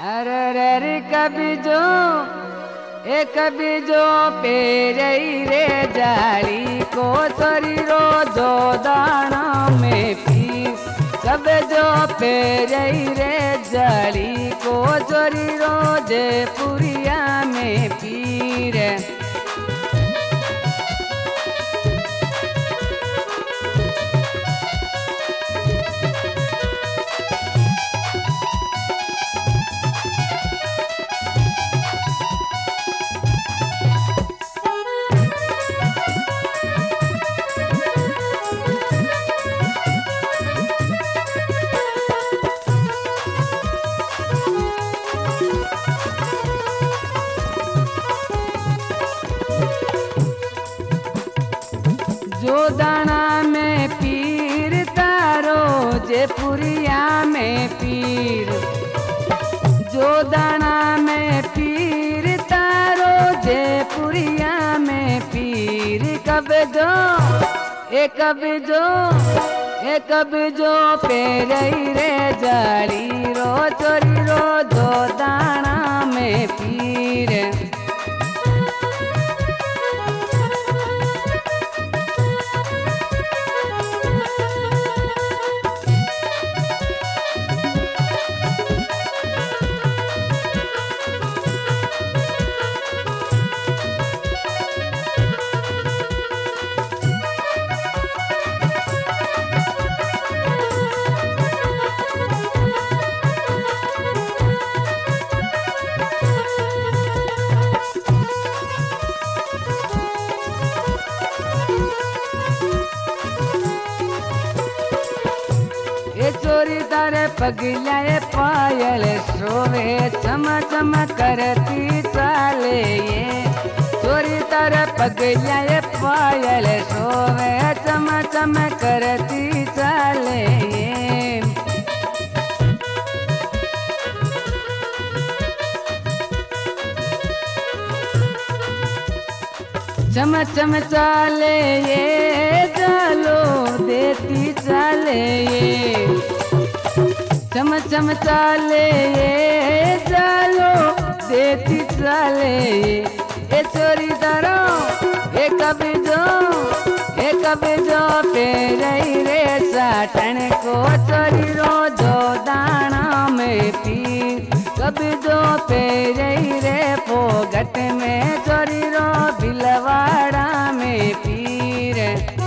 अरे रे रे कभी जो पेरई रे जाली को शरीरो जो दाना में पी कब जो पेरई रे जाली को शरीरो जे पुरिया में पीर जो दाना में पीर तारो जे पुरिया में पीर जो दाना में पीर तारो जे पुरिया में पीर कब जो पेरई रे जाली रो चोरी रो जो दाना में पीर ये चोरी तारे पगलाए पायल सोवे चम चम करती चाले ये चोरी तारे पगलाए पायल सोवे चम चम करती चाले ये चम चम चाले ये चालो देती चाले ये चम चम चाले ये चालो देती चाले ये चोरी तारो ये कभी जो पेरई रे साटन को चोरी रो जो दाना में पी कभी जो पेरई रे पोगट में चोरी रो बिलवाड़ा में पीर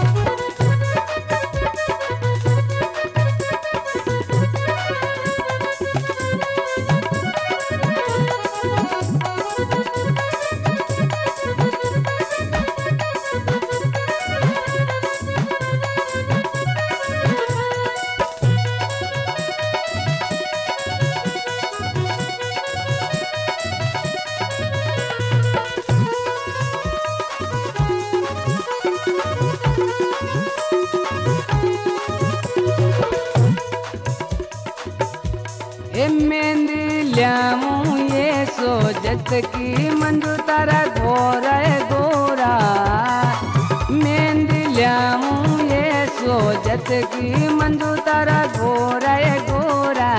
मेहंदी ल्यामू ये सोजत की मंजू तारा गोरा मेहंदी ल्यामू ये सोजत की मंजू तारा गोरा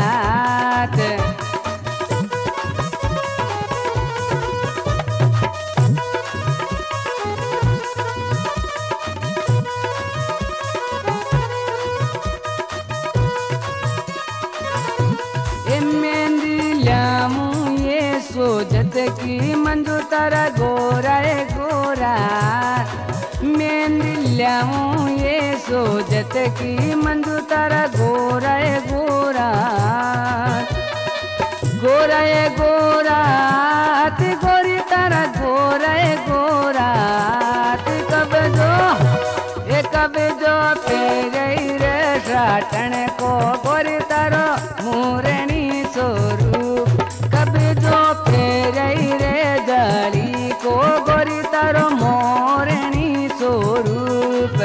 सोजत की मंजू तारा गोरा मेहंदी ल्यामू ये सोजत की मंजू तारा गोरा गोरी तारा गोरा कब जो पेरई रे साटन को गोरी तारो मूरणी स्वरूप कभी जो पेरई रे जाली को गोरी तारो मोरणी स्वरूप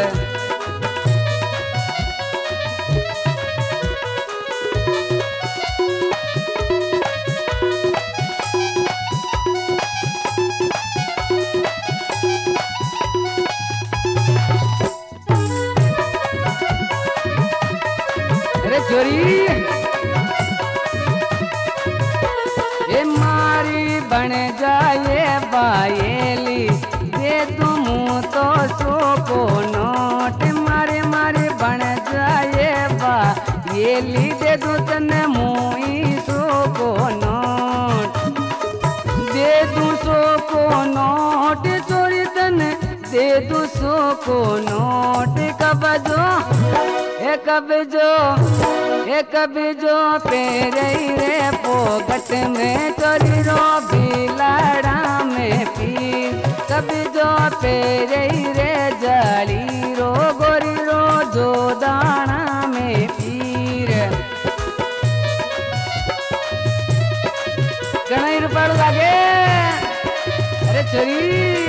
अरे चोरी जाए बायेली दे दूं तो सो नोट मारे मारे बन जाए बायेली दे दूं तने मुई सो नोट दे दूं सो नोट चोरी तने दे दूं सो नोट कब जो पेरे रे पोगट में चोरी रो बिलाड़ा में पीर कब जो पेरे रे जाली रो गोरी रो जो दाना में पीर कणाई रुपड़ लागे अरे चोरी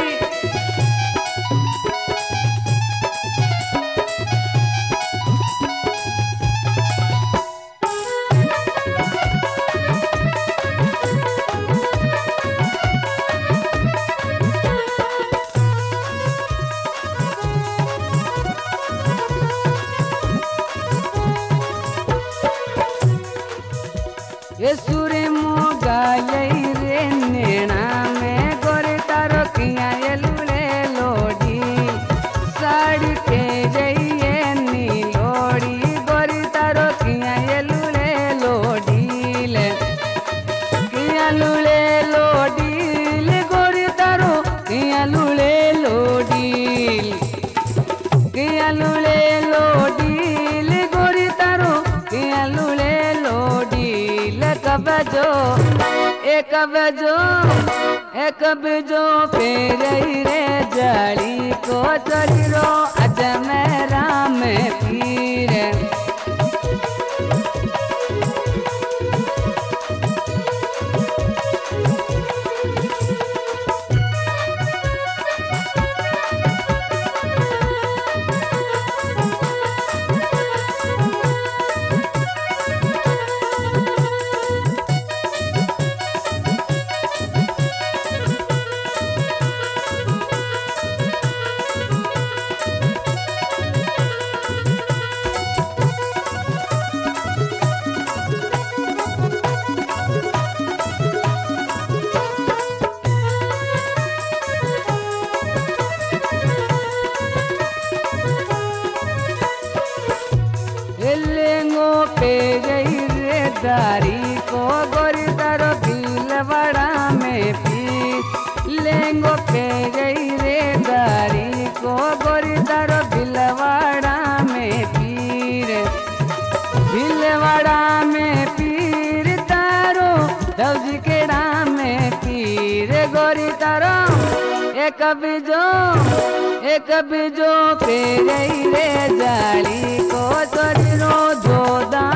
ये सूर्य मोगा रे नेणा में गोरे तारो किया ये लुले लोडी साड़ी के जइए नी लोड़ी गोरी तारो किया ये लुले लोडी ले किया लुले लोडी ले गोरी तारो किया लुले लोडी किया लुले लोडी ले गोरी तारो किया लुले लोडी एक बजो फेरे रे जाली को चली रो अजमेरा में पीर दारी को गोरी तारो भीलवाड़ा में पी लेंगो पे गई रे दारी को गोरी तारो भीलवाड़ा में पीर भीलवाड़ा में पीर तारो दौजी केड़ा में पीर गोरी तारो एक बीजो पे गई रे जाली को चोरी रो जोदा